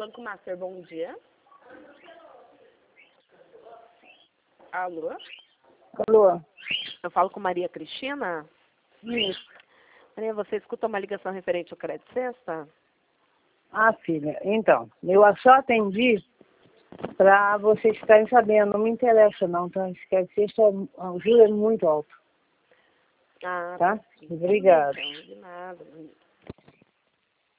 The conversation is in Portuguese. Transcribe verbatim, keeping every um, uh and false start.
Banco Master, bom dia. Alô? Alô? Eu falo com Maria Cristina? Isso. Maria, você escuta uma ligação referente ao Crédito Sexta? Ah, filha, então, eu só atendi para vocês ficarem sabendo, não me interessa não, tá? Esse Crédito Sexta, o juro é muito alto, Ah, tá? sim. Obrigada. Então, de nada.